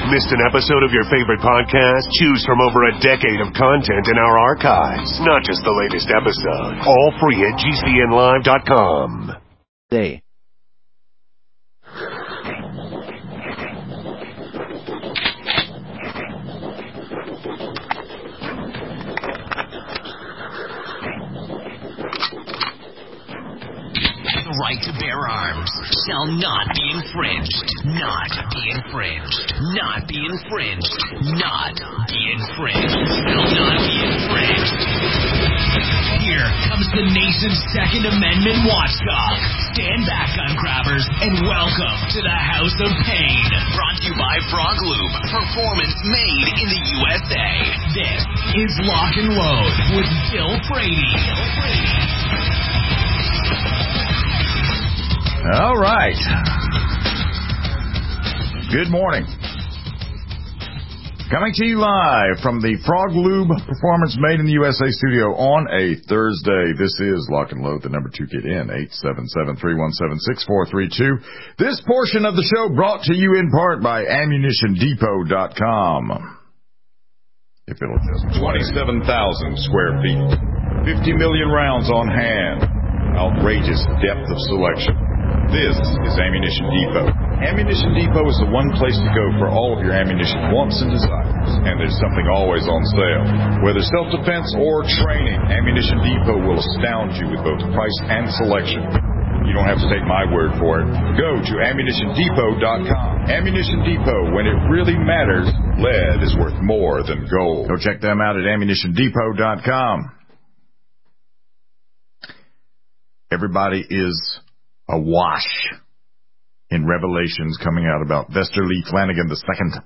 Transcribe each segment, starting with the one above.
Missed an episode of your favorite podcast? Choose from over a decade of content in our archives, not just the latest episode. All free at GCNlive.com. Day. The right to bear arms shall not be infringed. Not be infringed. Not be infringed. Not be infringed. Shall not be infringed. Here comes the nation's Second Amendment watchdog. Stand back, gun grabbers, and welcome to the House of Pain. Brought to you by Frog Lube. Performance made in the USA. This is Lock and Load with Bill Frady. All right. Good morning. Coming to you live from the Frog Lube Performance Made in the USA studio on a Thursday. This is Lock and Load, the number to get in, 877-317-6432. This portion of the show brought to you in part by AmmunitionDepot.com. If it'll just 27,000 square feet, 50 million rounds on hand, outrageous depth of selection. This is Ammunition Depot. Ammunition Depot is the one place to go for all of your ammunition wants and desires. And there's something always on sale. Whether self-defense or training, Ammunition Depot will astound you with both price and selection. You don't have to take my word for it. Go to AmmunitionDepot.com. Ammunition Depot, when it really matters, lead is worth more than gold. Go check them out at AmmunitionDepot.com. Everybody is awash in revelations coming out about Vesterly Flanagan II,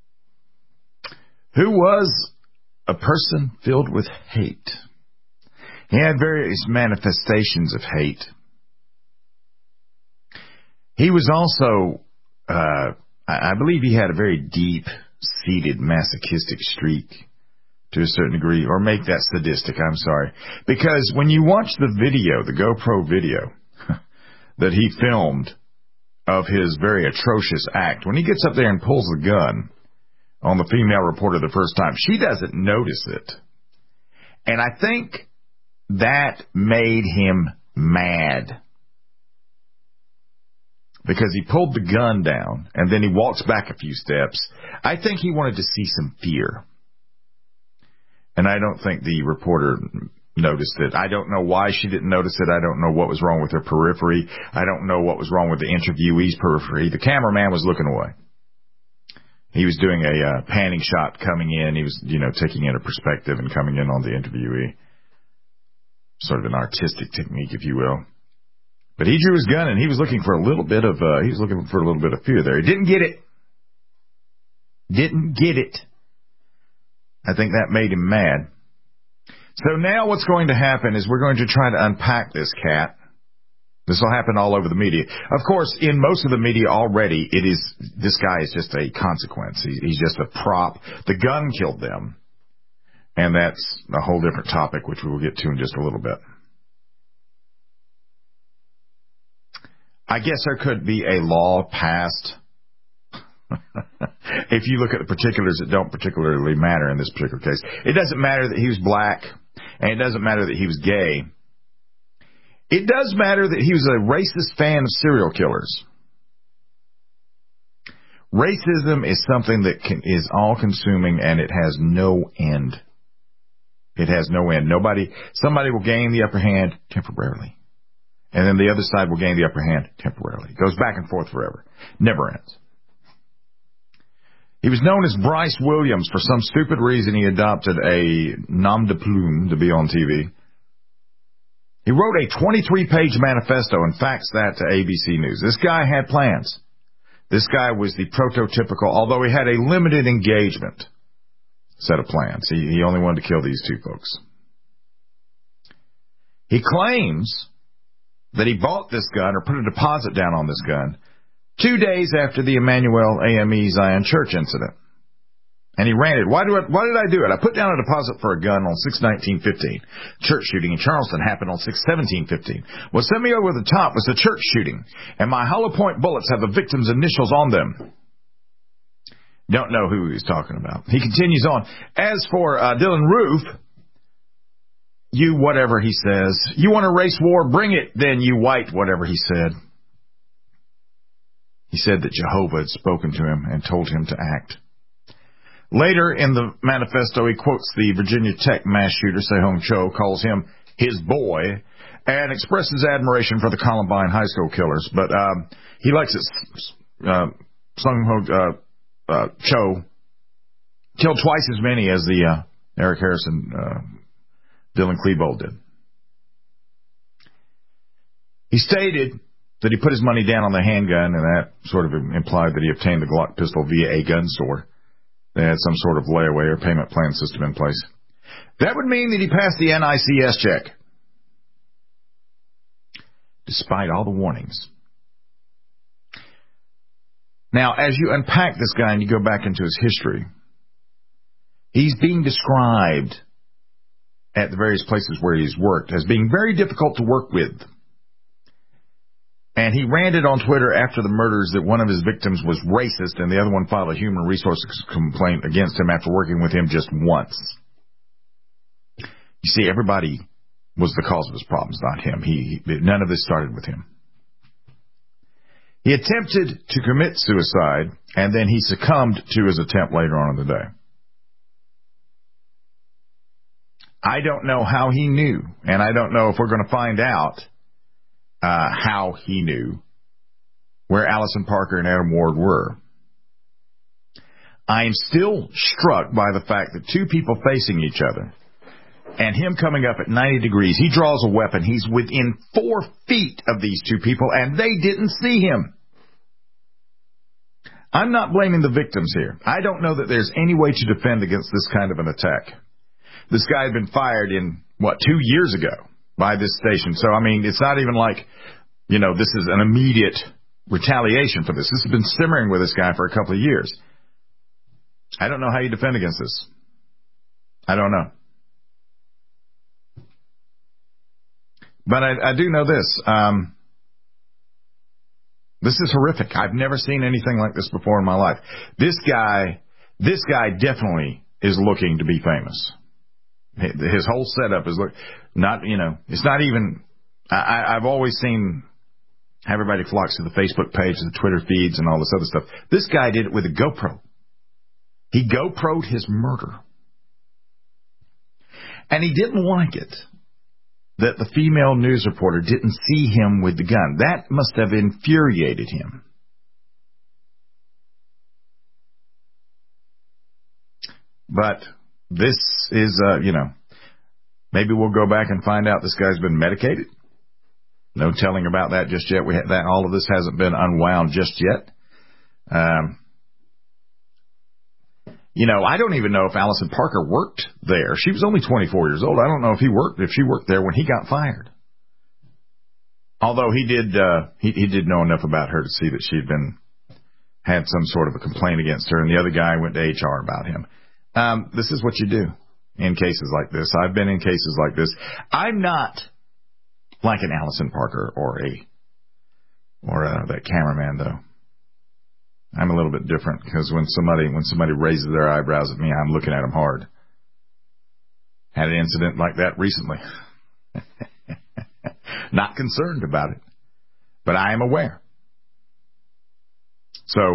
who was a person filled with hate. He had various manifestations of hate. He was also, I believe he had a very deep-seated masochistic streak to a certain degree, or make that sadistic, I'm sorry. Because when you watch the video, the GoPro video, that he filmed of his very atrocious act, when he gets up there and pulls the gun on the female reporter the first time, she doesn't notice it. And I think that made him mad. Because he pulled the gun down, and then he walks back a few steps. I think he wanted to see some fear. And I don't think the reporter noticed it. I don't know why she didn't notice it. I don't know what was wrong with her periphery. I don't know what was wrong with the interviewee's periphery. The cameraman was looking away. He was doing a panning shot coming in. He was, taking in a perspective and coming in on the interviewee. Sort of an artistic technique, if you will. But he drew his gun and he was looking for a little bit of fear there. He didn't get it. Didn't get it. I think that made him mad. So now what's going to happen is we're going to try to unpack this cat. This will happen all over the media. Of course, in most of the media already, this guy is just a consequence. He's just a prop. The gun killed them. And that's a whole different topic, which we will get to in just a little bit. I guess there could be a law passed. If you look at the particulars that don't particularly matter in this particular case. It doesn't matter that he was black, and it doesn't matter that he was gay. It does matter that he was a racist fan of serial killers. Racism is something that is all-consuming, and it has no end. It has no end. Somebody will gain the upper hand temporarily. And then the other side will gain the upper hand temporarily. It goes back and forth forever. Never ends. He was known as Bryce Williams. For some stupid reason, he adopted a nom de plume to be on TV. He wrote a 23-page manifesto and faxed that to ABC News. This guy had plans. This guy was the prototypical, although he had a limited engagement set of plans. He only wanted to kill these two folks. He claims that he bought this gun or put a deposit down on this gun 2 days after the Emmanuel AME Zion Church incident. And he ranted, why did I do it? I put down a deposit for a gun on 6/19/15. Church shooting in Charleston happened on 6/17/15. What sent me over the top was the church shooting, and my hollow point bullets have the victim's initials on them. Don't know who he's talking about. He continues on. As for Dylan Roof, you whatever he says. You want a race war? Bring it, then, you white, whatever he said. He said that Jehovah had spoken to him and told him to act. Later in the manifesto, he quotes the Virginia Tech mass shooter, Sehong Cho, calls him his boy, and expresses admiration for the Columbine high school killers. But he likes it. Sehong Cho killed twice as many as the Eric Harrison, Dylan Klebold did. He stated that he put his money down on the handgun, and that sort of implied that he obtained the Glock pistol via a gun store. They had some sort of layaway or payment plan system in place. That would mean that he passed the NICS check, despite all the warnings. Now, as you unpack this guy and you go back into his history, he's being described at the various places where he's worked as being very difficult to work with. And he ranted on Twitter after the murders that one of his victims was racist and the other one filed a human resources complaint against him after working with him just once. You see, everybody was the cause of his problems, not him. None of this started with him. He attempted to commit suicide, and then he succumbed to his attempt later on in the day. I don't know how he knew, and I don't know if we're going to find out how he knew where Allison Parker and Adam Ward were. I am still struck by the fact that two people facing each other and him coming up at 90 degrees, he draws a weapon. He's within 4 feet of these two people, and they didn't see him. I'm not blaming the victims here. I don't know that there's any way to defend against this kind of an attack. This guy had been fired 2 years ago by this station. So, I mean, it's not even like, this is an immediate retaliation for this. This has been simmering with this guy for a couple of years. I don't know how you defend against this. I don't know. But I do know this. This is horrific. I've never seen anything like this before in my life. This guy definitely is looking to be famous. His whole setup is it's not even, I've always seen everybody flocks to the Facebook page, the Twitter feeds, and all this other stuff. This guy did it with a GoPro. He GoPro'd his murder. And he didn't like it that the female news reporter didn't see him with the gun. That must have infuriated him. But this is, maybe we'll go back and find out this guy's been medicated. No telling about that just yet. All of this hasn't been unwound just yet. I don't even know if Allison Parker worked there. She was only 24 years old. I don't know if she worked there when he got fired. Although he did know enough about her to see that she'd had some sort of a complaint against her, and the other guy went to HR about him. This is what you do in cases like this. I've been in cases like this. I'm not like an Allison Parker or that cameraman, though. I'm a little bit different because when somebody raises their eyebrows at me, I'm looking at them hard. Had an incident like that recently. Not concerned about it, but I am aware. So,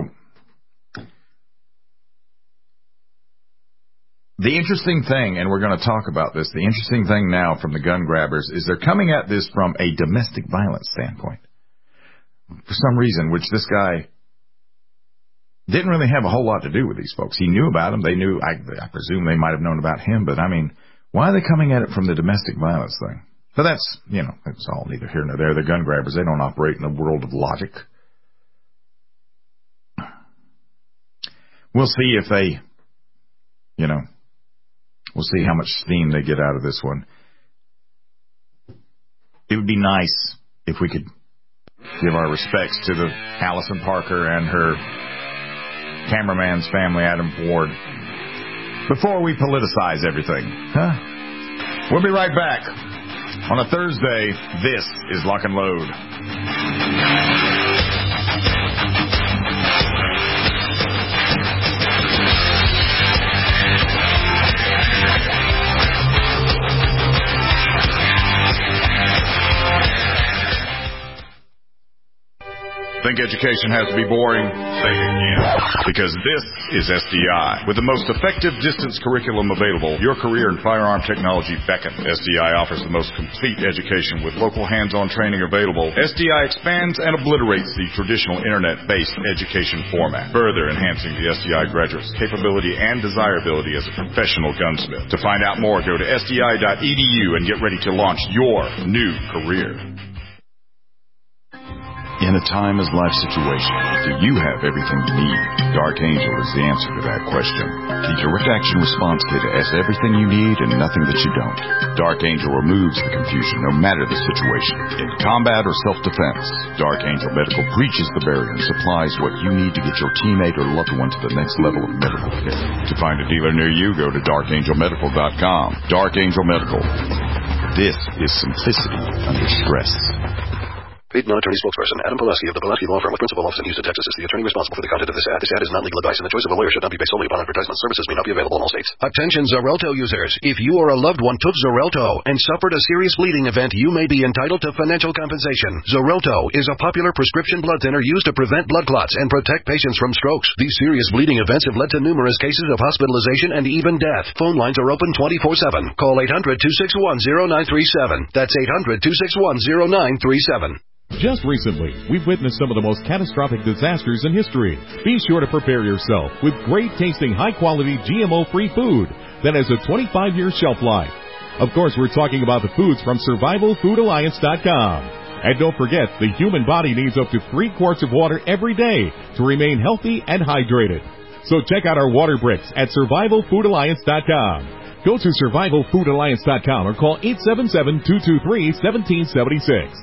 the interesting thing, and we're going to talk about this, the interesting thing now from the gun grabbers is they're coming at this from a domestic violence standpoint. For some reason, which this guy didn't really have a whole lot to do with these folks. He knew about them. They knew, I presume they might have known about him, but I mean, why are they coming at it from the domestic violence thing? But that's, it's all neither here nor there. The gun grabbers, they don't operate in a world of logic. We'll see if they, we'll see how much steam they get out of this one. It would be nice if we could give our respects to the Allison Parker and her cameraman's family, Adam Ward, before we politicize everything. We'll be right back. On a Thursday, this is Lock and Load. think education has to be boring? Say it again. Because this is SDI. With the most effective distance curriculum available, your career in firearm technology beckons. SDI offers the most complete education with local hands-on training available. SDI expands and obliterates the traditional internet-based education format, further enhancing the SDI graduate's capability and desirability as a professional gunsmith. To find out more, go to sdi.edu and get ready to launch your new career. In a time as life situation, do you have everything you need? Dark Angel is the answer to that question. The Direct Action Response Kit has everything you need and nothing that you don't. Dark Angel removes the confusion no matter the situation. In combat or self-defense, Dark Angel Medical breaches the barrier and supplies what you need to get your teammate or loved one to the next level of medical care. To find a dealer near you, go to darkangelmedical.com. Dark Angel Medical. This is simplicity under stress. Paid non-attorney spokesperson Adam Pulaski of the Pulaski Law Firm with principal office in Houston, Texas is the attorney responsible for the content of this ad. This ad is not legal advice, and the choice of a lawyer should not be based solely upon advertisement. Services may not be available in all states. Attention Xarelto users. If you or a loved one took Xarelto and suffered a serious bleeding event, you may be entitled to financial compensation. Xarelto is a popular prescription blood thinner used to prevent blood clots and protect patients from strokes. These serious bleeding events have led to numerous cases of hospitalization and even death. Phone lines are open 24/7. Call 800-261-0937. That's 800-261-0937. Just recently, we've witnessed some of the most catastrophic disasters in history. Be sure to prepare yourself with great-tasting, high-quality, GMO-free food that has a 25-year shelf life. Of course, we're talking about the foods from SurvivalFoodAlliance.com. And don't forget, the human body needs up to 3 quarts of water every day to remain healthy and hydrated. So check out our water bricks at SurvivalFoodAlliance.com. Go to SurvivalFoodAlliance.com or call 877-223-1776.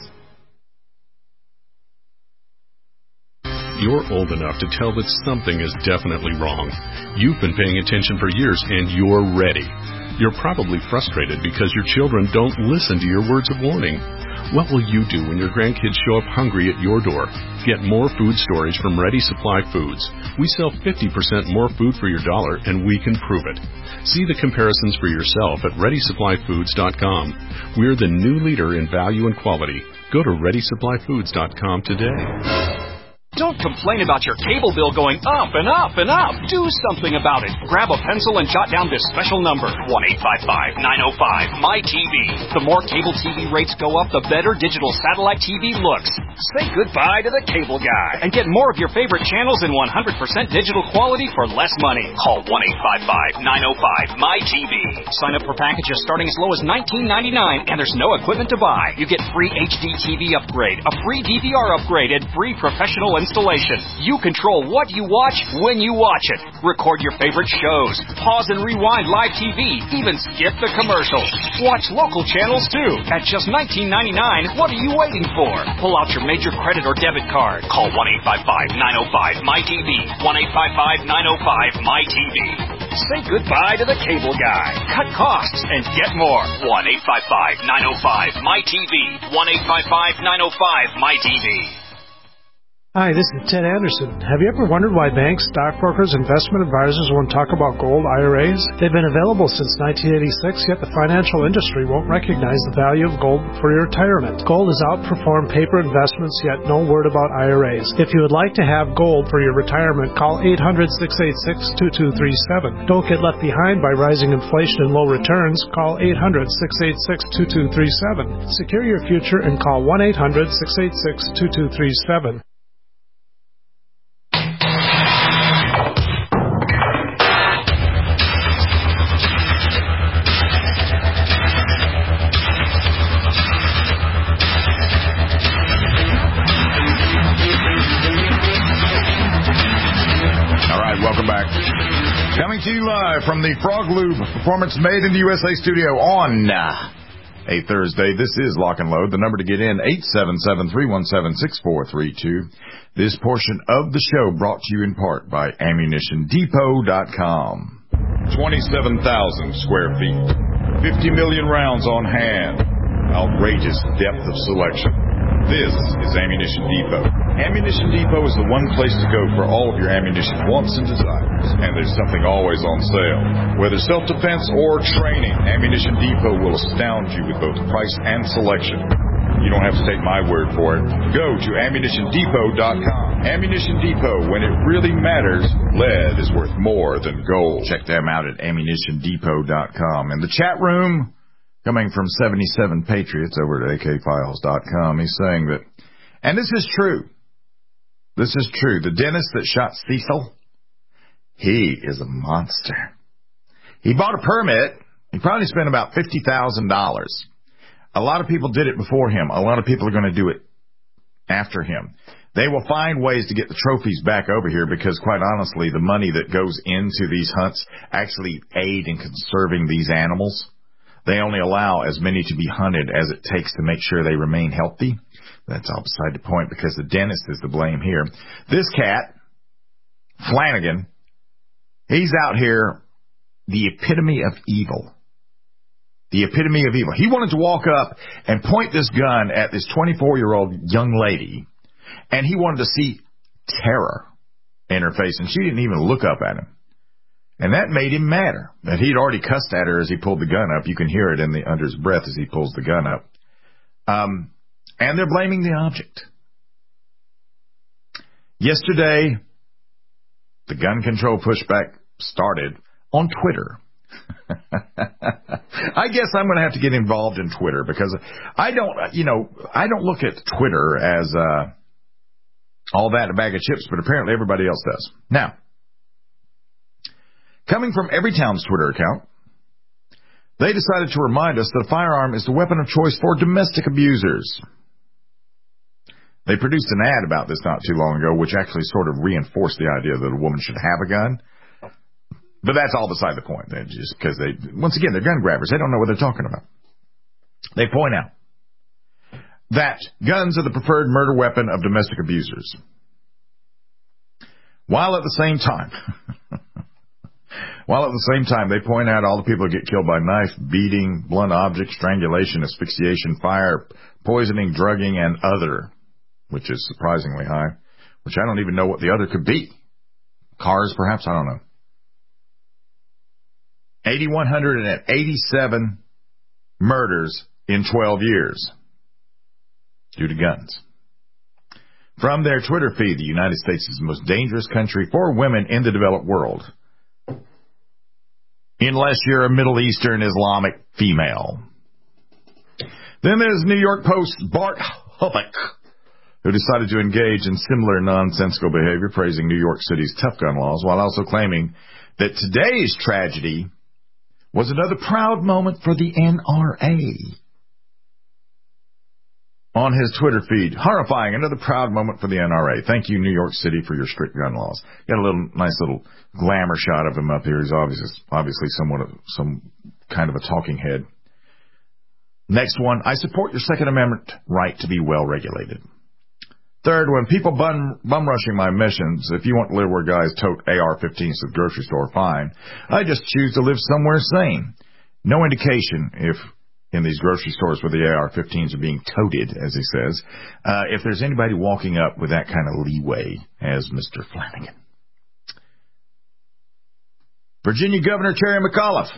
You're old enough to tell that something is definitely wrong. You've been paying attention for years, and you're ready. You're probably frustrated because your children don't listen to your words of warning. What will you do when your grandkids show up hungry at your door? Get more food storage from Ready Supply Foods. We sell 50% more food for your dollar, and we can prove it. See the comparisons for yourself at ReadySupplyFoods.com. We're the new leader in value and quality. Go to ReadySupplyFoods.com today. Don't complain about your cable bill going up and up and up. Do something about it. Grab a pencil and jot down this special number, 1-855-905-MY-TV. The more cable TV rates go up, the better digital satellite TV looks. Say goodbye to the cable guy and get more of your favorite channels in 100% digital quality for less money. Call 1-855-905-MY-TV. Sign up for packages starting as low as $19.99, and there's no equipment to buy. You get free HD TV upgrade, a free DVR upgrade, and free professional installation. You control what you watch when you watch it. Record your favorite shows. Pause and rewind live TV. Even skip the commercials. Watch local channels too. At just $19.99, what are you waiting for? Pull out your major credit or debit card. Call 1-855-905-MY-TV. 1-855-905-MY-TV. Say goodbye to the cable guy. Cut costs and get more. 1-855-905-MY-TV. 1-855-905-MY-TV. Hi, this is Ted Anderson. Have you ever wondered why banks, stockbrokers, investment advisors won't talk about gold IRAs? They've been available since 1986, yet the financial industry won't recognize the value of gold for your retirement. Gold has outperformed paper investments, yet no word about IRAs. If you would like to have gold for your retirement, call 800-686-2237. Don't get left behind by rising inflation and low returns. Call 800-686-2237. Secure your future and call 1-800-686-2237. Welcome back. Coming to you live from the Frog Lube Performance Made in the USA studio on a Thursday. This is Lock and Load. The number to get in, 877-317-6432. This portion of the show brought to you in part by AmmunitionDepot.com. 27,000 square feet. 50 million rounds on hand. Outrageous depth of selection. This is Ammunition Depot. Ammunition Depot is the one place to go for all of your ammunition wants and desires. And there's something always on sale. Whether self-defense or training, Ammunition Depot will astound you with both price and selection. You don't have to take my word for it. Go to AmmunitionDepot.com. Ammunition Depot, when it really matters, lead is worth more than gold. Check them out at AmmunitionDepot.com. In the chat room, coming from 77 Patriots over at AKFiles.com, he's saying that, and this is true. This is true. The dentist that shot Cecil, he is a monster. He bought a permit. He probably spent about $50,000. A lot of people did it before him. A lot of people are going to do it after him. They will find ways to get the trophies back over here because, quite honestly, the money that goes into these hunts actually aid in conserving these animals. They only allow as many to be hunted as it takes to make sure they remain healthy. That's all beside the point because the dentist is to blame here. This cat, Flanagan, he's out here the epitome of evil. The epitome of evil. He wanted to walk up and point this gun at this 24-year-old young lady, and he wanted to see terror in her face, and she didn't even look up at him. And that made him madder. That he'd already cussed at her as he pulled the gun up. You can hear it under his breath as he pulls the gun up. And they're blaming the object. Yesterday, the gun control pushback started on Twitter. I guess I'm going to have to get involved in Twitter because I don't look at Twitter as all that a bag of chips, but apparently everybody else does. Now, coming from Everytown's Twitter account, they decided to remind us that a firearm is the weapon of choice for domestic abusers. They produced an ad about this not too long ago, which actually sort of reinforced the idea that a woman should have a gun. But that's all beside the point. Just because once again, they're gun grabbers. They don't know what they're talking about. They point out that guns are the preferred murder weapon of domestic abusers. While at the same time, they point out all the people who get killed by knife, beating, blunt object, strangulation, asphyxiation, fire, poisoning, drugging, and other, which is surprisingly high, which I don't even know what the other could be. Cars, perhaps? I don't know. 8,187 murders in 12 years due to guns. From their Twitter feed, the United States is the most dangerous country for women in the developed world, unless you're a Middle Eastern Islamic female. Then there's New York Post Bart Hubbock, who decided to engage in similar nonsensical behavior, praising New York City's tough gun laws, while also claiming that today's tragedy was another proud moment for the NRA. On his Twitter feed, horrifying, another proud moment for the NRA. Thank you, New York City, for your strict gun laws. Got a nice little glamour shot of him up here. He's obviously some kind of a talking head. Next one, I support your Second Amendment right to be well regulated. Third, when people bum rushing my missions, if you want to live where guys tote AR-15s to the grocery store, fine. I just choose to live somewhere sane. No indication if in these grocery stores where the AR-15s are being toted, as he says, if there's anybody walking up with that kind of leeway as Mr. Flanagan. Virginia Governor Terry McAuliffe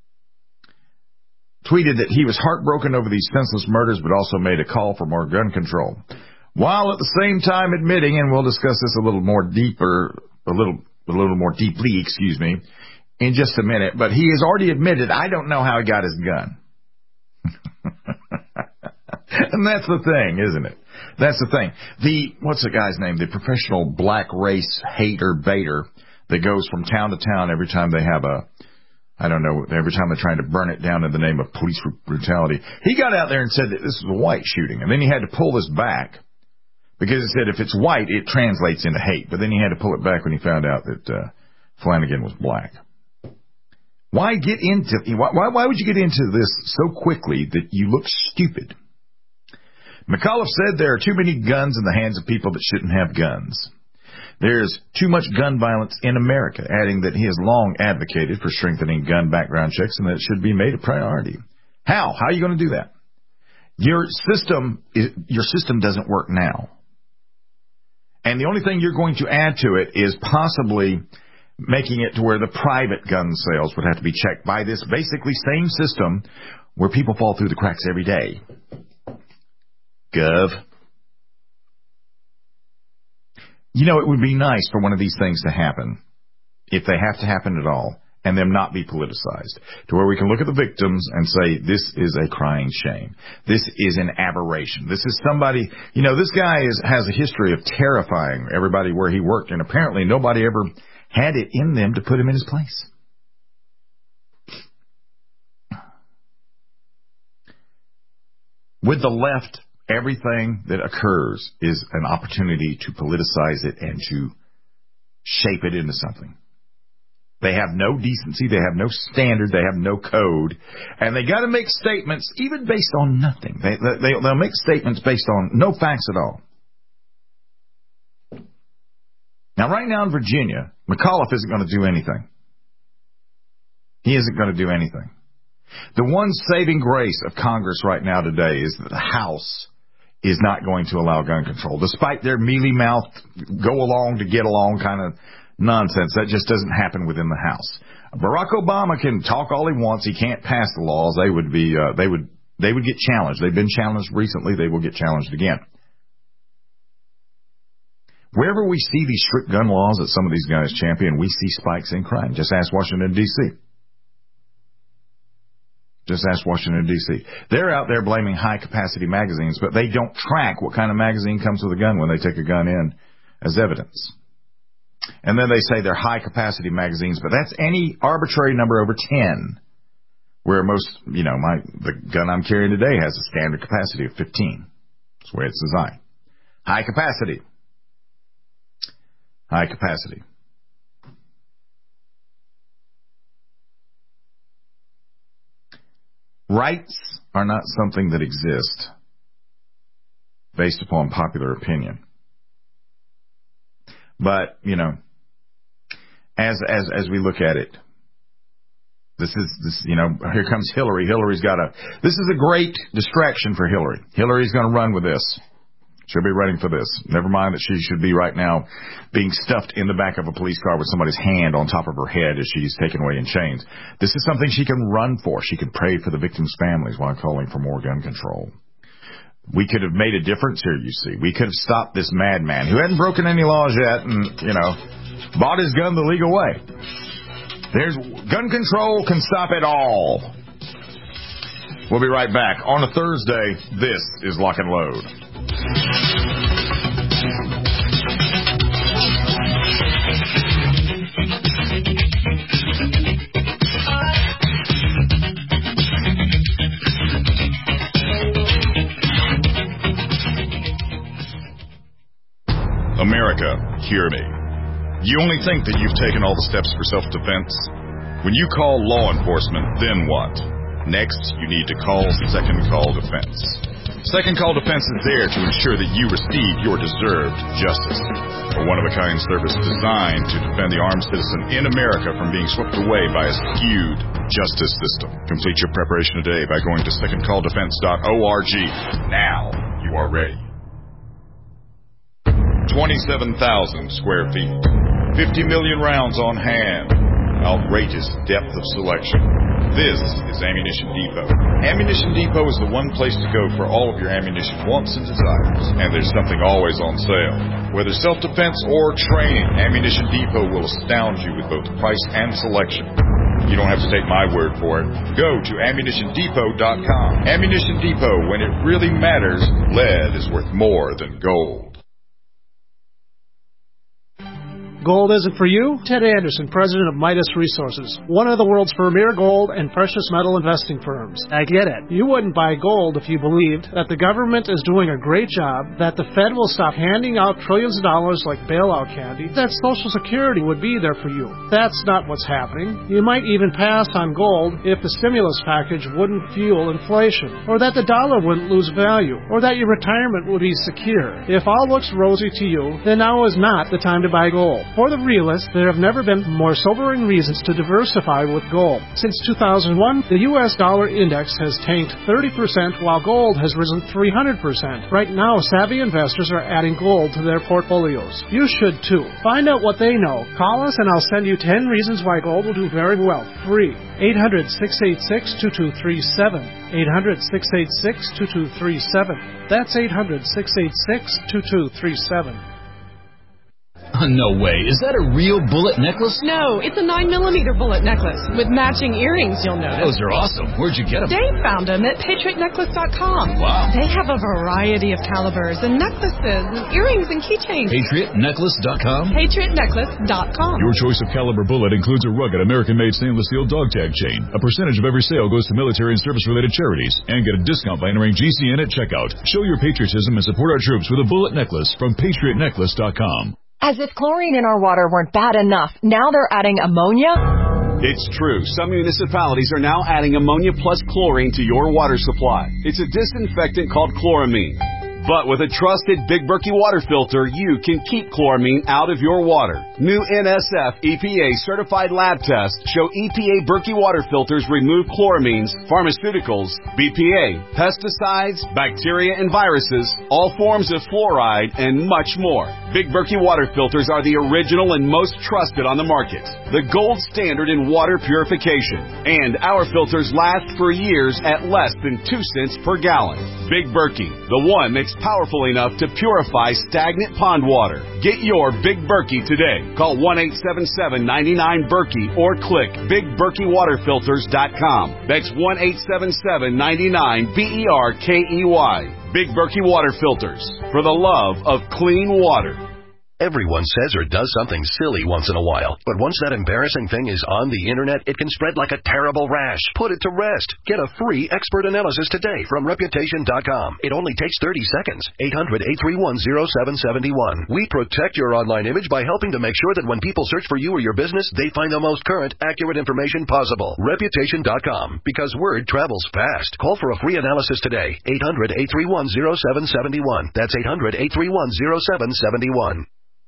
tweeted that he was heartbroken over these senseless murders, but also made a call for more gun control, while at the same time admitting, and we'll discuss this a little more deeply, in just a minute, but he has already admitted, I don't know how he got his gun. And that's the thing, isn't it? That's the thing. What's the guy's name? The professional black race hater baiter that goes from town to town every time they have every time they're trying to burn it down in the name of police brutality. He got out there and said that this was a white shooting, and then he had to pull this back because he said if it's white, it translates into hate. But then he had to pull it back when he found out that Flanagan was black. Why would you get into this so quickly that you look stupid? McAuliffe said there are too many guns in the hands of people that shouldn't have guns. There's too much gun violence in America, adding that he has long advocated for strengthening gun background checks and that it should be made a priority. How? How are you going to do that? Your system doesn't work now. And the only thing you're going to add to it is possibly making it to where the private gun sales would have to be checked by this basically same system where people fall through the cracks every day. Gov. You know, it would be nice for one of these things to happen, if they have to happen at all, and them not be politicized, to where we can look at the victims and say, this is a crying shame. This is an aberration. This is somebody, you know, this guy has a history of terrifying everybody where he worked, and apparently nobody ever had it in them to put him in his place. With the left, everything that occurs is an opportunity to politicize it and to shape it into something. They have no decency, they have no standard, they have no code, and they got to make statements even based on nothing. They'll make statements based on no facts at all. Now, right now in Virginia, McAuliffe isn't going to do anything. He isn't going to do anything. The one saving grace of Congress right now today is that the House is not going to allow gun control, despite their mealy-mouthed, go-along to get along kind of nonsense. That just doesn't happen within the House. Barack Obama can talk all he wants. He can't pass the laws. They would get challenged. They've been challenged recently. They will get challenged again. Wherever we see these strict gun laws that some of these guys champion, we see spikes in crime. Just ask Washington, D.C. Just ask Washington, D.C. They're out there blaming high-capacity magazines, but they don't track what kind of magazine comes with a gun when they take a gun in as evidence. And then they say they're high-capacity magazines, but that's any arbitrary number over 10, where most, you know, the gun I'm carrying today has a standard capacity of 15. That's the way it's designed. High capacity. High capacity. Rights are not something that exist based upon popular opinion. But, you know, as we look at it, this, you know, here comes Hillary. This is a great distraction for Hillary. Hillary's going to run with this. She'll be running for this. Never mind that she should be right now being stuffed in the back of a police car with somebody's hand on top of her head as she's taken away in chains. This is something she can run for. She can pray for the victims' families while calling for more gun control. We could have made a difference here, you see. We could have stopped this madman who hadn't broken any laws yet and, you know, bought his gun the legal way. There's gun control can stop it all. We'll be right back. On a Thursday, this is Lock and Load. America, hear me. You only think that you've taken all the steps for self-defense? When you call law enforcement, then what? Next, you need to call Second Call Defense. Second Call Defense is there to ensure that you receive your deserved justice. A one-of-a-kind service designed to defend the armed citizen in America from being swept away by a skewed justice system. Complete your preparation today by going to secondcalldefense.org. Now you are ready. 27,000 square feet. 50 million rounds on hand. Outrageous depth of selection. This is Ammunition Depot. Ammunition Depot is the one place to go for all of your ammunition wants and desires. And there's something always on sale. Whether self-defense or training, Ammunition Depot will astound you with both price and selection. You don't have to take my word for it. Go to AmmunitionDepot.com. Ammunition Depot, when it really matters, lead is worth more than gold. Gold isn't for you? Ted Anderson, president of Midas Resources, one of the world's premier gold and precious metal investing firms. I get it. You wouldn't buy gold if you believed that the government is doing a great job, that the Fed will stop handing out trillions of dollars like bailout candy, that Social Security would be there for you. That's not what's happening. You might even pass on gold if the stimulus package wouldn't fuel inflation, or that the dollar wouldn't lose value, or that your retirement would be secure. If all looks rosy to you, then now is not the time to buy gold. For the realist, there have never been more sobering reasons to diversify with gold. Since 2001, the U.S. dollar index has tanked 30%, while gold has risen 300%. Right now, savvy investors are adding gold to their portfolios. You should too. Find out what they know. Call us and I'll send you 10 reasons why gold will do very well. Free. 800-686-2237. 800-686-2237. That's 800-686-2237. No way. Is that a real bullet necklace? No, it's a 9mm bullet necklace with matching earrings, you'll notice. Those are awesome. Where'd you get them? Dave found them at PatriotNecklace.com. Wow. They have a variety of calibers and necklaces and earrings and keychains. PatriotNecklace.com? PatriotNecklace.com. Your choice of caliber bullet includes a rugged American-made stainless steel dog tag chain. A percentage of every sale goes to military and service-related charities. And get a discount by entering GCN at checkout. Show your patriotism and support our troops with a bullet necklace from PatriotNecklace.com. As if chlorine in our water weren't bad enough, now they're adding ammonia? It's true. Some municipalities are now adding ammonia plus chlorine to your water supply. It's a disinfectant called chloramine. But with a trusted Big Berkey water filter, you can keep chloramine out of your water. New NSF EPA certified lab tests show EPA Berkey water filters remove chloramines, pharmaceuticals, BPA, pesticides, bacteria and viruses, all forms of fluoride, and much more. Big Berkey water filters are the original and most trusted on the market. The gold standard in water purification. And our filters last for years at less than 2 cents per gallon. Big Berkey, the one that's powerful enough to purify stagnant pond water. Get your Big Berkey today. Call 1-877-99-BERKEY or click BigBerkeyWaterFilters.com. That's 1-877-99-BERKEY. Big Berkey Water Filters, for the love of clean water. Everyone says or does something silly once in a while, but once that embarrassing thing is on the internet, it can spread like a terrible rash. Put it to rest. Get a free expert analysis today from Reputation.com. It only takes 30 seconds. 800-831-0771. We protect your online image by helping to make sure that when people search for you or your business, they find the most current, accurate information possible. Reputation.com. Because word travels fast. Call for a free analysis today. 800-831-0771. That's 800-831-0771.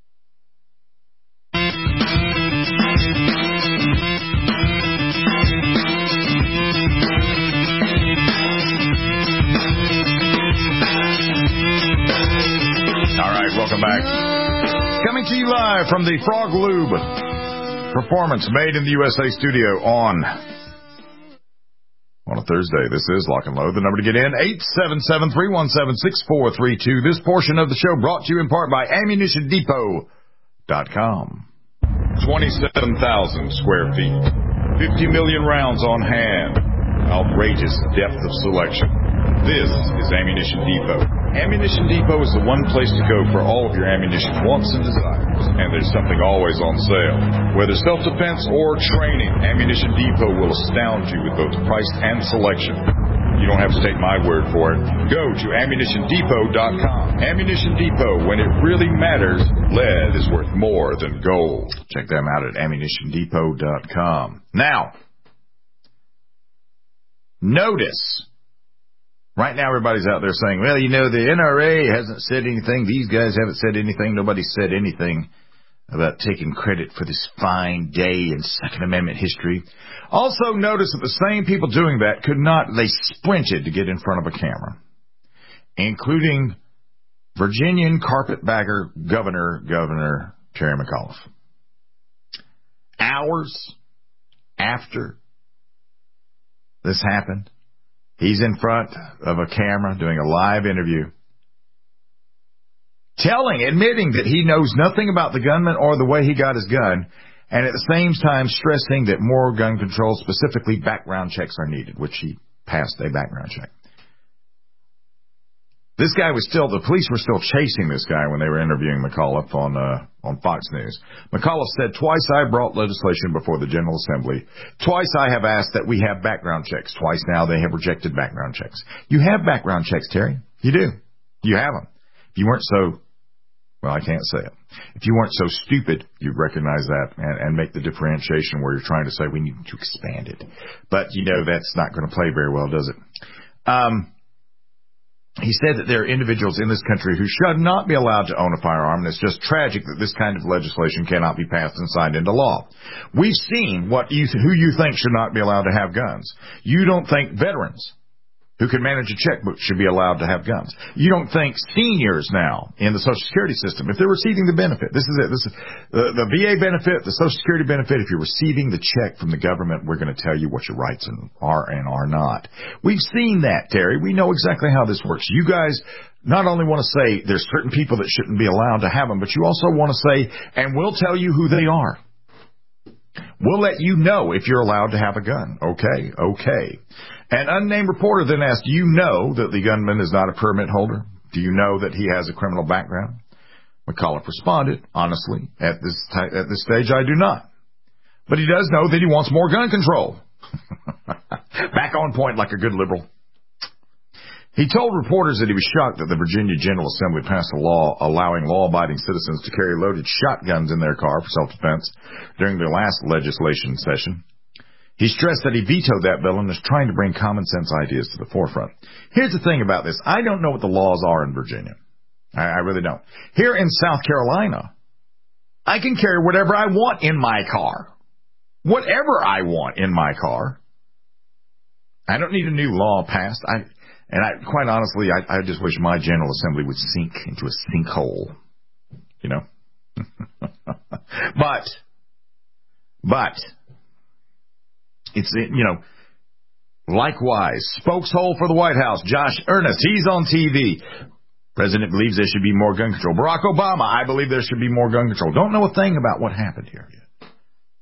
Welcome back. Coming to you live from the Frog Lube Performance Made in the USA studio on a Thursday. This is Lock and Load. The number to get in, 877-317-6432. This portion of the show brought to you in part by AmmunitionDepot.com. 27,000 square feet. 50 million rounds on hand. Outrageous depth of selection. This is Ammunition Depot. Ammunition Depot is the one place to go for all of your ammunition wants and desires. And there's something always on sale. Whether self-defense or training, Ammunition Depot will astound you with both price and selection. You don't have to take my word for it. Go to AmmunitionDepot.com. Ammunition Depot, when it really matters, lead is worth more than gold. Check them out at AmmunitionDepot.com. Now, notice. Right now, everybody's out there saying, well, you know, the NRA hasn't said anything. These guys haven't said anything. Nobody said anything about taking credit for this fine day in Second Amendment history. Also, notice that the same people doing that they sprinted to get in front of a camera, including Virginian carpetbagger Governor Terry McAuliffe. Hours after this happened, he's in front of a camera doing a live interview, admitting that he knows nothing about the gunman or the way he got his gun, and at the same time stressing that more gun control, specifically background checks, are needed, which he passed a background check. This guy the police were still chasing this guy when they were interviewing McAuliffe on Fox News. McAuliffe said, twice I brought legislation before the General Assembly. Twice I have asked that we have background checks. Twice now they have rejected background checks. You have background checks, Terry. You do. You have them. If you weren't so, well, I can't say it. If you weren't so stupid, you'd recognize that and make the differentiation where you're trying to say we need to expand it. But, that's not going to play very well, does it? He said that there are individuals in this country who should not be allowed to own a firearm, and it's just tragic that this kind of legislation cannot be passed and signed into law. We've seen who you think should not be allowed to have guns. You don't think veterans who can manage a checkbook should be allowed to have guns. You don't think seniors now in the Social Security system, if they're receiving the benefit, this is it, this is the VA benefit, the Social Security benefit, if you're receiving the check from the government, we're going to tell you what your rights are and are not. We've seen that, Terry. We know exactly how this works. You guys not only want to say there's certain people that shouldn't be allowed to have them, but you also want to say, and we'll tell you who they are. We'll let you know if you're allowed to have a gun. Okay. An unnamed reporter then asked, do you know that the gunman is not a permit holder? Do you know that he has a criminal background? McAuliffe responded, honestly, at this stage, I do not. But he does know that he wants more gun control. Back on point like a good liberal. He told reporters that he was shocked that the Virginia General Assembly passed a law allowing law-abiding citizens to carry loaded shotguns in their car for self-defense during their last legislation session. He stressed that he vetoed that bill and is trying to bring common sense ideas to the forefront. Here's the thing about this. I don't know what the laws are in Virginia. I really don't. Here in South Carolina, I can carry whatever I want in my car. Whatever I want in my car. I don't need a new law passed. Quite honestly, I just wish my General Assembly would sink into a sinkhole. You know? But, it's, likewise, spokeshole for the White House, Josh Earnest, he's on TV. President believes there should be more gun control. Barack Obama, I believe there should be more gun control. Don't know a thing about what happened here yet.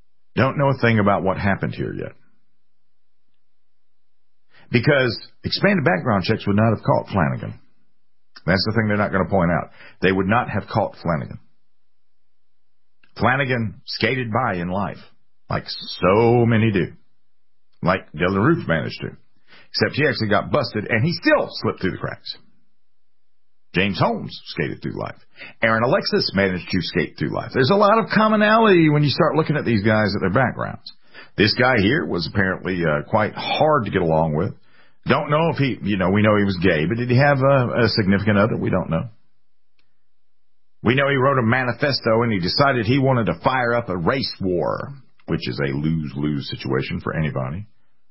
Because expanded background checks would not have caught Flanagan. That's the thing they're not going to point out. They would not have caught Flanagan. Flanagan skated by in life, like so many do. Like Dylan Roof managed to. Except he actually got busted, and he still slipped through the cracks. James Holmes skated through life. Aaron Alexis managed to skate through life. There's a lot of commonality when you start looking at these guys at their backgrounds. This guy here was apparently quite hard to get along with. Don't know if we know he was gay, but did he have a significant other? We don't know. We know he wrote a manifesto and he decided he wanted to fire up a race war, which is a lose-lose situation for anybody.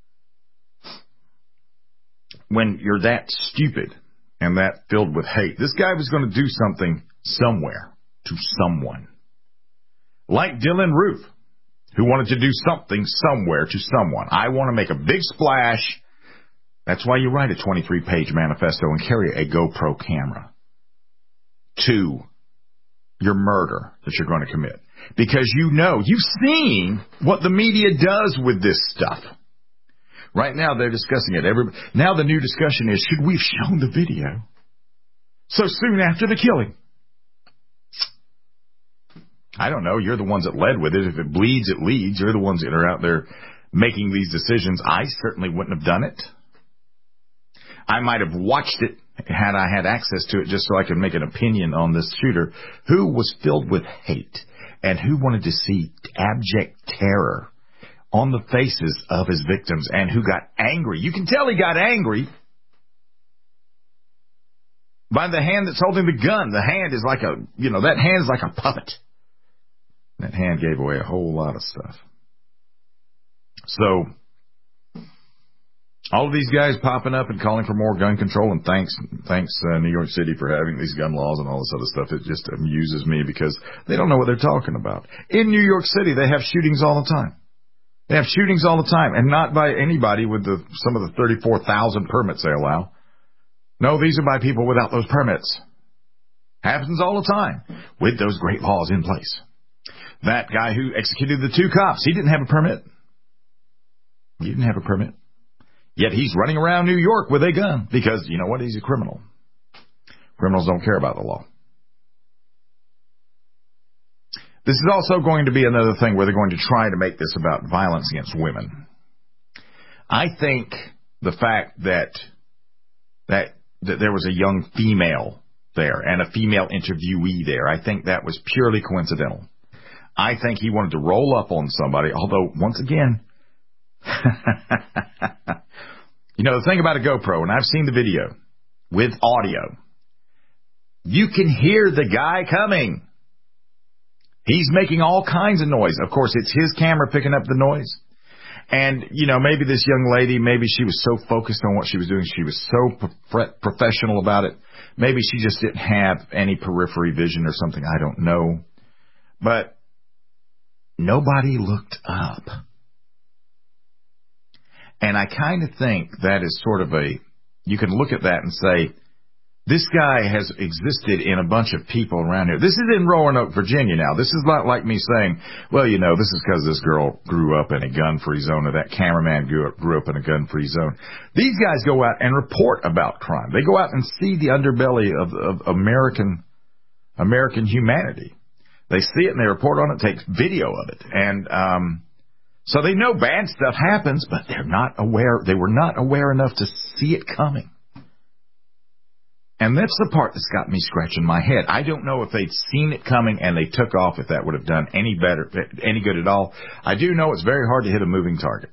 When you're that stupid and that filled with hate, this guy was going to do something somewhere to someone. Like Dylan Roof, who wanted to do something somewhere to someone. I want to make a big splash. That's why you write a 23-page manifesto and carry a GoPro camera to your murder that you're going to commit. Because you've seen what the media does with this stuff. Right now they're discussing it. Now the new discussion is, should we have shown the video so soon after the killing? I don't know. You're the ones that led with it. If it bleeds, it leads. You're the ones that are out there making these decisions. I certainly wouldn't have done it. I might have watched it had I had access to it just so I could make an opinion on this shooter who was filled with hate and who wanted to see abject terror on the faces of his victims and who got angry. You can tell he got angry by the hand that's holding the gun. The hand is like that hand is like a puppet. That hand gave away a whole lot of stuff. So, all of these guys popping up and calling for more gun control, and thanks New York City for having these gun laws and all this other stuff. It just amuses me because they don't know what they're talking about. In New York City, they have shootings all the time. And not by anybody with some of the 34,000 permits they allow. No, these are by people without those permits. Happens all the time with those great laws in place. That guy who executed the 2 cops, he didn't have a permit. Yet he's running around New York with a gun because, you know what, he's a criminal. Criminals don't care about the law. This is also going to be another thing where they're going to try to make this about violence against women. I think the fact that there was a young female there and a female interviewee there, I think that was purely coincidental. I think he wanted to roll up on somebody, although, once again, the thing about a GoPro, and I've seen the video, with audio. You can hear the guy coming. He's making all kinds of noise. Of course, it's his camera picking up the noise. And, maybe this young lady, maybe she was so focused on what she was doing, she was so professional about it. Maybe she just didn't have any periphery vision or something. I don't know. But nobody looked up. And I kind of think that is sort of you can look at that and say, this guy has existed in a bunch of people around here. This is in Roanoke, Virginia now. This is not like me saying, well, this is because this girl grew up in a gun-free zone or that cameraman grew up in a gun-free zone. These guys go out and report about crime. They go out and see the underbelly of American humanity. They see it and they report on it, take video of it. And so they know bad stuff happens, but they're not aware. They were not aware enough to see it coming. And that's the part that's got me scratching my head. I don't know if they'd seen it coming and they took off, if that would have done any good at all. I do know it's very hard to hit a moving target.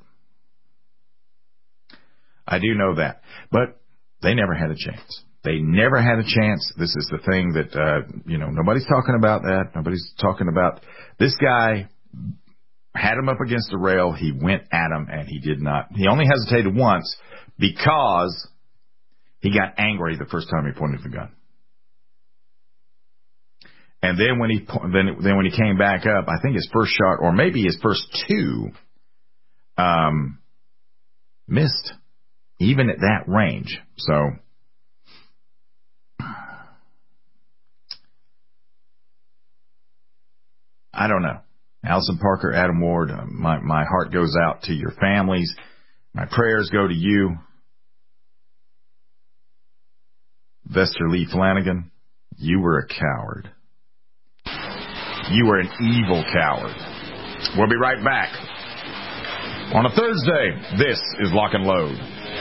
I do know that. But they never had a chance. They never had a chance. This is the thing that, nobody's talking about that. Nobody's talking about this guy had him up against the rail. He went at him and he did not. He only hesitated once because he got angry the first time he pointed the gun. And then when he came back up, I think his first shot, or maybe his first two, missed, even at that range. So I don't know. Allison Parker, Adam Ward, my heart goes out to your families. My prayers go to you. Vester Lee Flanagan, you were a coward. You were an evil coward. We'll be right back. On a Thursday, this is Lock and Load.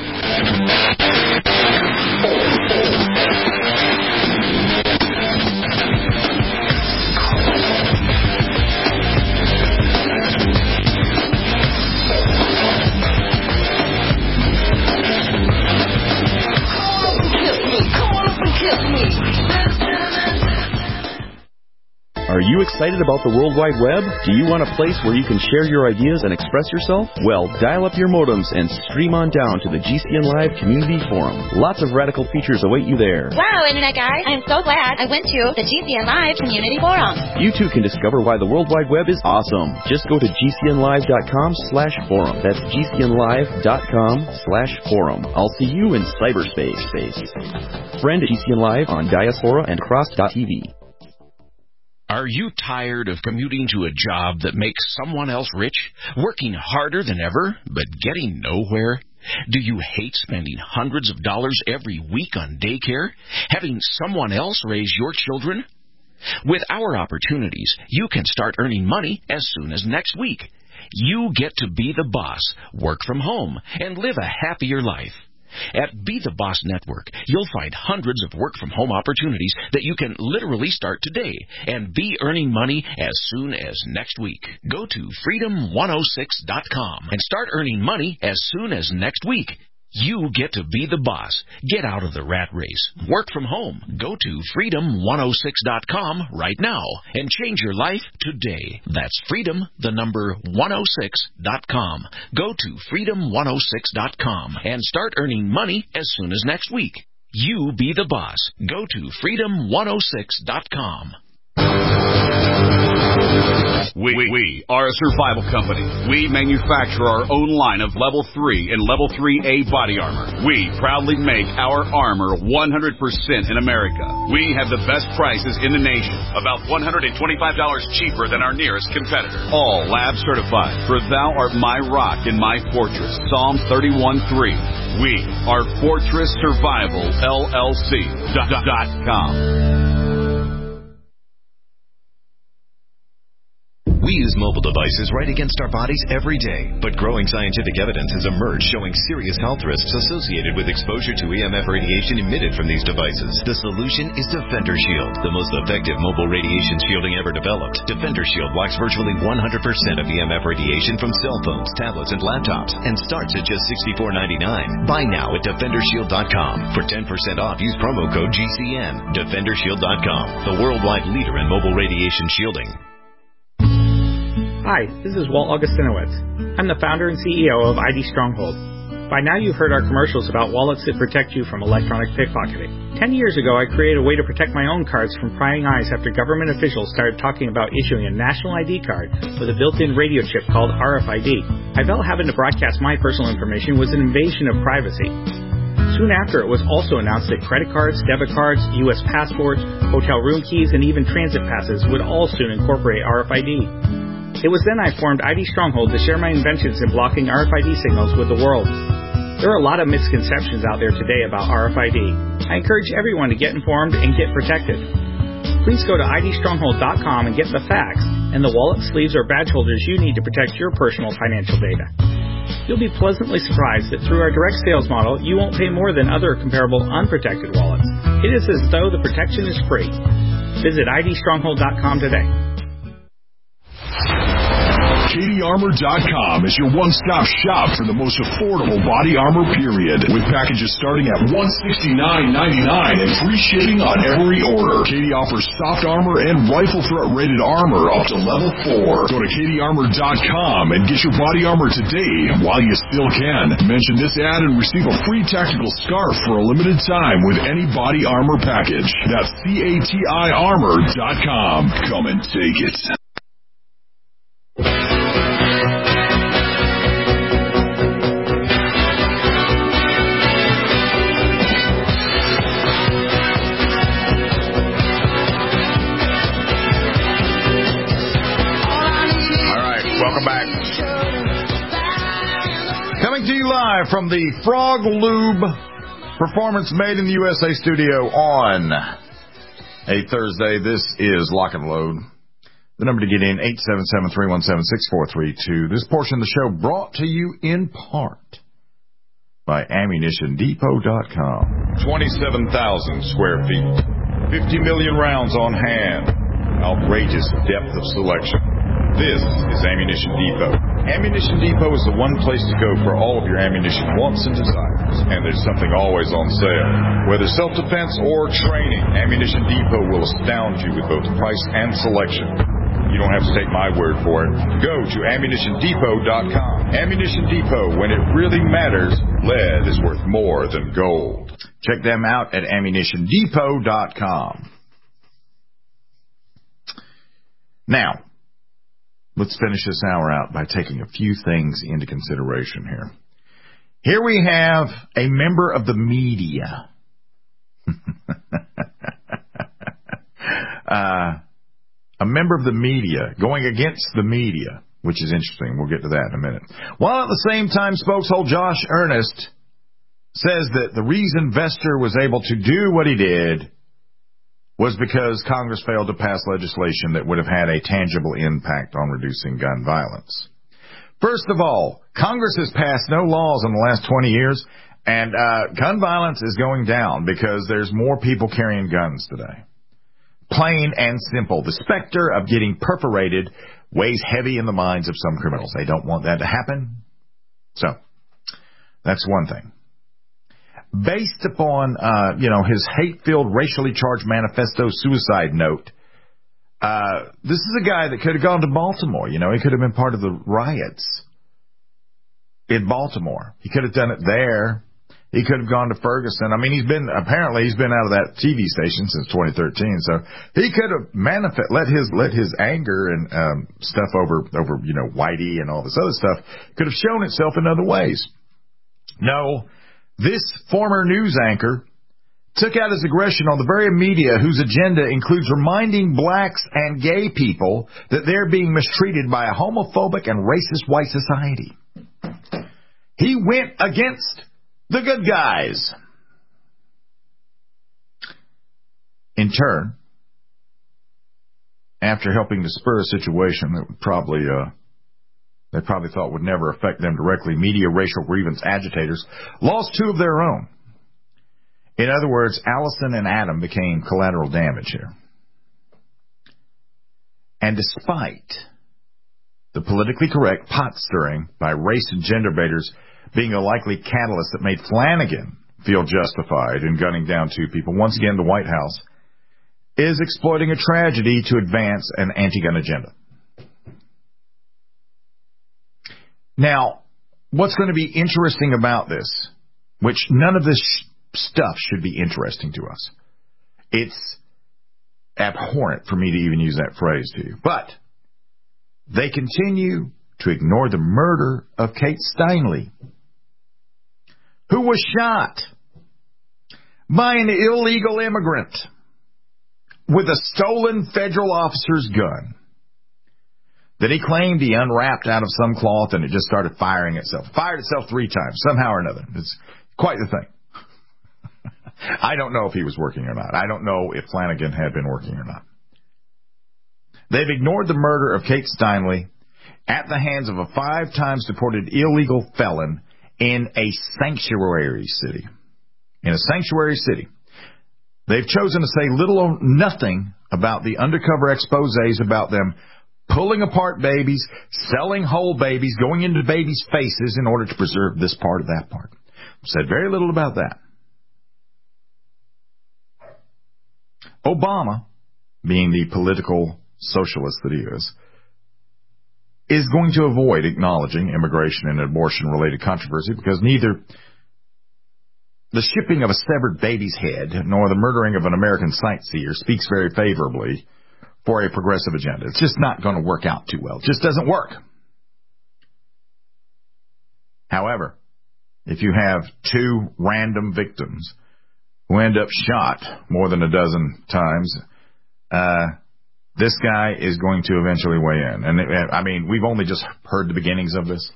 Are you excited about the World Wide Web? Do you want a place where you can share your ideas and express yourself? Well, dial up your modems and stream on down to the GCN Live Community Forum. Lots of radical features await you there. Wow, Internet guys, I'm so glad I went to the GCN Live Community Forum. You too can discover why the World Wide Web is awesome. Just go to GCNlive.com/forum. That's GCNlive.com/forum. I'll see you in cyberspace. Friend GCN Live on Diaspora and Cross.tv. Are you tired of commuting to a job that makes someone else rich, working harder than ever, but getting nowhere? Do you hate spending hundreds of dollars every week on daycare, having someone else raise your children? With our opportunities, you can start earning money as soon as next week. You get to be the boss, work from home, and live a happier life. At Be the Boss Network, you'll find hundreds of work-from-home opportunities that you can literally start today and be earning money as soon as next week. Go to freedom106.com and start earning money as soon as next week. You get to be the boss. Get out of the rat race. Work from home. Go to freedom106.com right now and change your life today. That's freedom106.com. Go to freedom106.com and start earning money as soon as next week. You be the boss. Go to freedom106.com. We are a survival company. We manufacture our own line of Level 3 and Level 3A body armor. We proudly make our armor 100% in America. We have the best prices in the nation, about $125 cheaper than our nearest competitor. All lab certified, for thou art my rock and my fortress. Psalm 31:3. We are Fortress Survival LLC.com. We use mobile devices right against our bodies every day, but growing scientific evidence has emerged showing serious health risks associated with exposure to EMF radiation emitted from these devices. The solution is Defender Shield, the most effective mobile radiation shielding ever developed. Defender Shield blocks virtually 100% of EMF radiation from cell phones, tablets, and laptops, and starts at just $64.99. Buy now at DefenderShield.com. For 10% off, use promo code GCN. DefenderShield.com, the worldwide leader in mobile radiation shielding. Hi, this is Walt Augustinowitz. I'm the founder and CEO of ID Stronghold. By now you've heard our commercials about wallets that protect you from electronic pickpocketing. 10 years ago, I created a way to protect my own cards from prying eyes after government officials started talking about issuing a national ID card with a built-in radio chip called RFID. I felt having to broadcast my personal information was an invasion of privacy. Soon after, it was also announced that credit cards, debit cards, U.S. passports, hotel room keys, and even transit passes would all soon incorporate RFID. It was then I formed ID Stronghold to share my inventions in blocking RFID signals with the world. There are a lot of misconceptions out there today about RFID. I encourage everyone to get informed and get protected. Please go to idstronghold.com and get the facts and the wallet, sleeves, or badge holders you need to protect your personal financial data. You'll be pleasantly surprised that through our direct sales model, you won't pay more than other comparable unprotected wallets. It is as though the protection is free. Visit idstronghold.com today. CatieArmor.com is your one-stop shop for the most affordable body armor, period. With packages starting at $169.99 and free shipping on every order. Katie offers soft armor and rifle threat-rated armor up to level 4. Go to CatieArmor.com and get your body armor today while you still can. Mention this ad and receive a free tactical scarf for a limited time with any body armor package. That's CatieArmor.com. Come and take it. Welcome back. Coming to you live from the Frog Lube Performance Made in the USA studio on a Thursday. This is Lock and Load. The number to get in, 877-317-6432. This portion of the show brought to you in part by AmmunitionDepot.com. 27,000 square feet. 50 million rounds on hand. Outrageous depth of selection. This is Ammunition Depot. Ammunition Depot is the one place to go for all of your ammunition wants and desires. And there's something always on sale. Whether self-defense or training, Ammunition Depot will astound you with both price and selection. You don't have to take my word for it. Go to AmmunitionDepot.com. Ammunition Depot, when it really matters, lead is worth more than gold. Check them out at AmmunitionDepot.com. Now, let's finish this hour out by taking a few things into consideration here. Here we have a member of the media. A member of the media going against the media, which is interesting. We'll get to that in a minute. While at the same time, spokeshole Josh Earnest says that the reason Vester was able to do what he did was because Congress failed to pass legislation that would have had a tangible impact on reducing gun violence. First of all, Congress has passed no laws in the last 20 years, and gun violence is going down because there's more people carrying guns today. Plain and simple. The specter of getting perforated weighs heavy in the minds of some criminals. They don't want that to happen. So, that's one thing. Based upon, his hate-filled, racially charged manifesto suicide note, this is a guy that could have gone to Baltimore. He could have been part of the riots in Baltimore. He could have done it there. He could have gone to Ferguson. I mean, he's been out of that TV station since 2013. So he could have let his anger and stuff over Whitey and all this other stuff could have shown itself in other ways. No, this former news anchor took out his aggression on the very media whose agenda includes reminding blacks and gay people that they're being mistreated by a homophobic and racist white society. He went against the good guys. In turn, after helping to spur a situation that would probably they probably thought would never affect them directly, media racial grievance agitators lost 2 of their own. In other words, Allison and Adam became collateral damage here. And despite the politically correct pot stirring by race and gender baiters being a likely catalyst that made Flanagan feel justified in gunning down 2 people, once again the White House is exploiting a tragedy to advance an anti-gun agenda. Now, what's going to be interesting about this, which none of this stuff should be interesting to us. It's abhorrent for me to even use that phrase to you. But they continue to ignore the murder of Kate Steinle, who was shot by an illegal immigrant with a stolen federal officer's gun that he claimed he unwrapped out of some cloth and it just started firing itself. Fired itself 3 times, somehow or another. It's quite the thing. I don't know if he was working or not. I don't know if Flanagan had been working or not. They've ignored the murder of Kate Steinle at the hands of a 5 times deported illegal felon in a sanctuary city. In a sanctuary city. They've chosen to say little or nothing about the undercover exposés about them pulling apart babies, selling whole babies, going into babies' faces in order to preserve this part or that part. Said very little about that. Obama, being the political socialist that he is going to avoid acknowledging immigration and abortion-related controversy because neither the shipping of a severed baby's head nor the murdering of an American sightseer speaks very favorably for a progressive agenda. It's just not going to work out too well. It just doesn't work. However, if you have 2 random victims who end up shot more than a dozen times, this guy is going to eventually weigh in. And, I mean, we've only just heard the beginnings of this.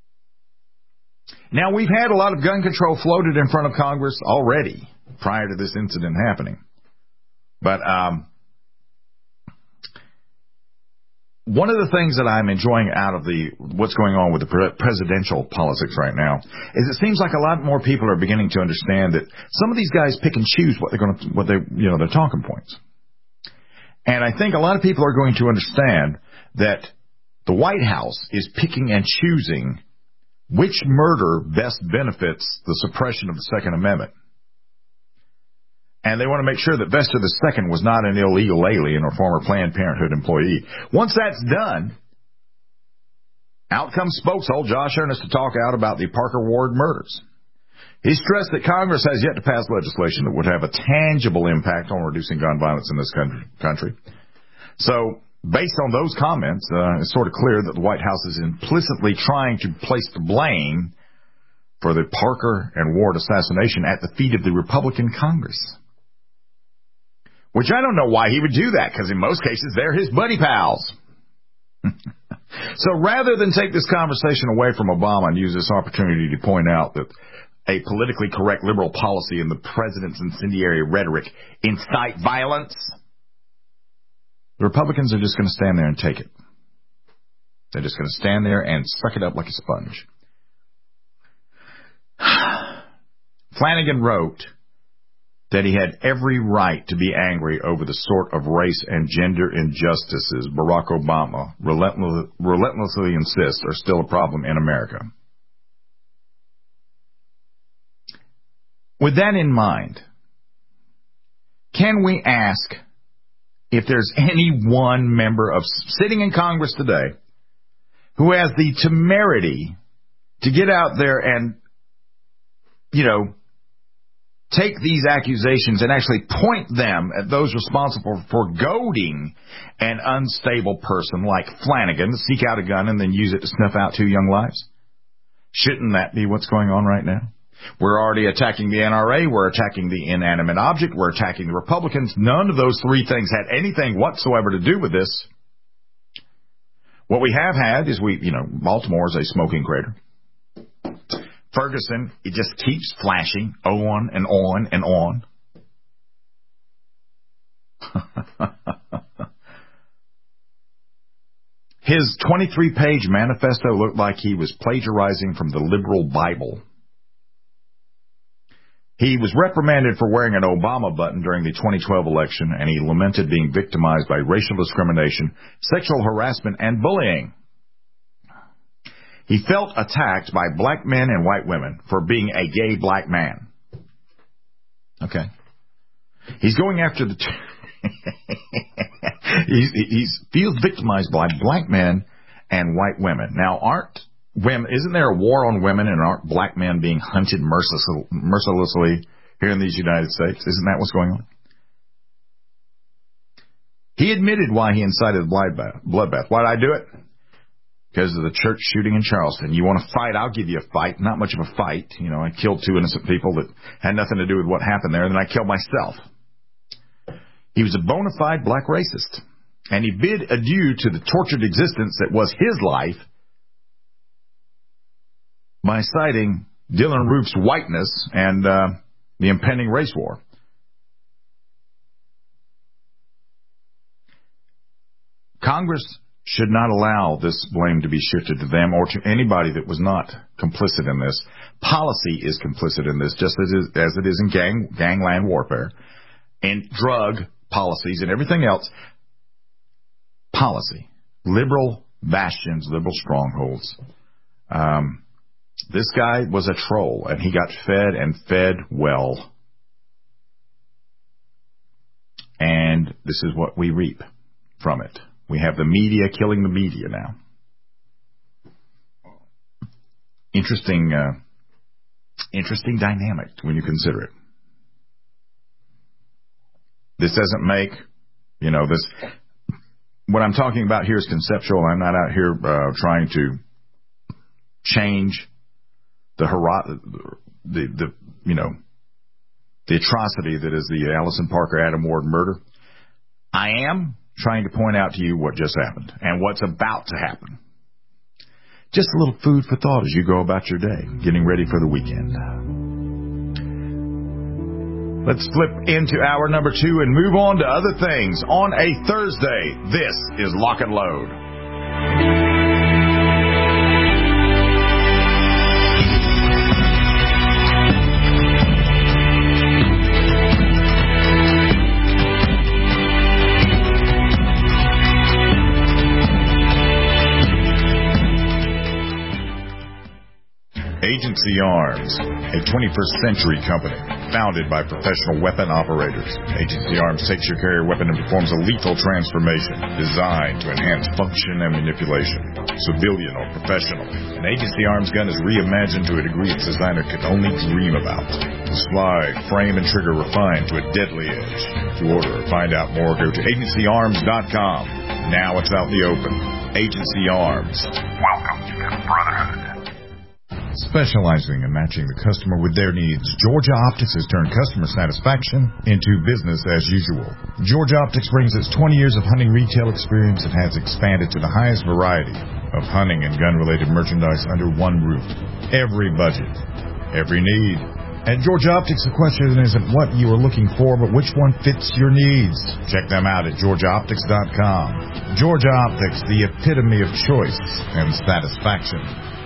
Now, we've had a lot of gun control floated in front of Congress already prior to this incident happening. But one of the things that I'm enjoying out of what's going on with the presidential politics right now is it seems like a lot more people are beginning to understand that some of these guys pick and choose their talking points. And I think a lot of people are going to understand that the White House is picking and choosing which murder best benefits the suppression of the Second Amendment. And they want to make sure that Vester II was not an illegal alien or former Planned Parenthood employee. Once that's done, out comes spokeshole Josh Earnest to talk out about the Parker Ward murders. He stressed that Congress has yet to pass legislation that would have a tangible impact on reducing gun violence in this country. So, based on those comments, it's sort of clear that the White House is implicitly trying to place the blame for the Parker and Ward assassination at the feet of the Republican Congress. Which I don't know why he would do that, because in most cases they're his buddy pals. So rather than take this conversation away from Obama and use this opportunity to point out that a politically correct liberal policy and the president's incendiary rhetoric incite violence, the Republicans are just going to stand there and take it. They're just going to stand there and suck it up like a sponge. Flanagan wrote that he had every right to be angry over the sort of race and gender injustices Barack Obama relentlessly insists are still a problem in America. With that in mind, can we ask if there's any one member of sitting in Congress today who has the temerity to get out there and, take these accusations and actually point them at those responsible for goading an unstable person like Flanagan to seek out a gun and then use it to snuff out 2 young lives? Shouldn't that be what's going on right now? We're already attacking the NRA. We're attacking the inanimate object. We're attacking the Republicans. None of those 3 things had anything whatsoever to do with this. What we have had is Baltimore is a smoking crater. Ferguson, it just keeps flashing on and on and on. His 23-page manifesto looked like he was plagiarizing from the liberal Bible. He was reprimanded for wearing an Obama button during the 2012 election, and he lamented being victimized by racial discrimination, sexual harassment, and bullying. He felt attacked by black men and white women for being a gay black man. Okay. He's going after the... he feels victimized by black men and white women. Now, isn't there a war on women, and aren't black men being hunted mercilessly here in these United States? Isn't that what's going on? He admitted why he incited the bloodbath. Why did I do it? Because of the church shooting in Charleston. You want to fight? I'll give you a fight. Not much of a fight. You know, I killed 2 innocent people that had nothing to do with what happened there, and then I killed myself. He was a bona fide black racist, and he bid adieu to the tortured existence that was his life by citing Dylann Roof's whiteness and the impending race war. Congress should not allow this blame to be shifted to them or to anybody that was not complicit in this. Policy is complicit in this, just as it is in gangland warfare and drug policies and everything else. Policy. Liberal bastions, liberal strongholds. This guy was a troll, and he got fed and fed well. And this is what we reap from it. We have the media killing the media now. Interesting dynamic when you consider it. This doesn't make, this. What I'm talking about here is conceptual. I'm not out here trying to change the atrocity that is the Allison Parker Adam Ward murder. I am trying to point out to you what just happened and what's about to happen. Just a little food for thought as you go about your day, getting ready for the weekend. Let's flip into hour number 2 and move on to other things. On a Thursday, this is Lock and Load. Agency Arms, a 21st century company founded by professional weapon operators. Agency Arms takes your carrier weapon and performs a lethal transformation designed to enhance function and manipulation, civilian or professional. An Agency Arms gun is reimagined to a degree its designer could only dream about. The slide, frame, and trigger refined to a deadly edge. To order or find out more, go to agencyarms.com. Now it's out in the open. Agency Arms. Welcome to the Brotherhood. Specializing in matching the customer with their needs, Georgia Optics has turned customer satisfaction into business as usual. Georgia Optics brings its 20 years of hunting retail experience and has expanded to the highest variety of hunting and gun-related merchandise under one roof. Every budget, every need. At Georgia Optics, the question isn't what you are looking for, but which one fits your needs. Check them out at GeorgiaOptics.com. Georgia Optics, the epitome of choice and satisfaction.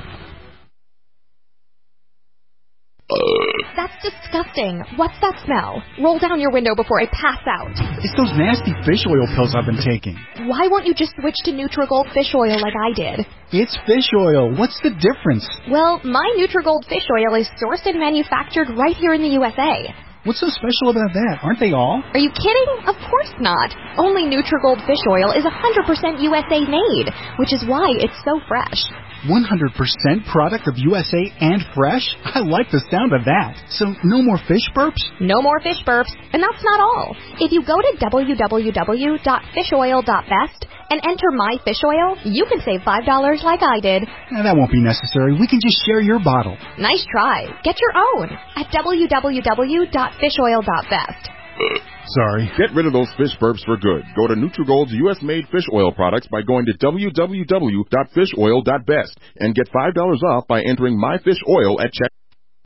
That's disgusting. What's that smell? Roll down your window before I pass out. It's those nasty fish oil pills I've been taking. Why won't you just switch to Nutrigold fish oil like I did? It's fish oil. What's the difference? Well, my Nutrigold fish oil is sourced and manufactured right here in the USA. What's so special about that? Aren't they all? Are you kidding? Of course not. Only Nutrigold fish oil is 100% USA made, which is why it's so fresh. 100% product of USA and fresh? I like the sound of that. So no more fish burps? No more fish burps. And that's not all. If you go to www.fishoil.best and enter my fish oil, you can save $5 like I did. That won't be necessary. We can just share your bottle. Nice try. Get your own at www.fishoil.best. Sorry. Get rid of those fish burps for good. Go to Nutrigold's U.S.-made fish oil products by going to www.fishoil.best and get $5 off by entering my fish oil at check.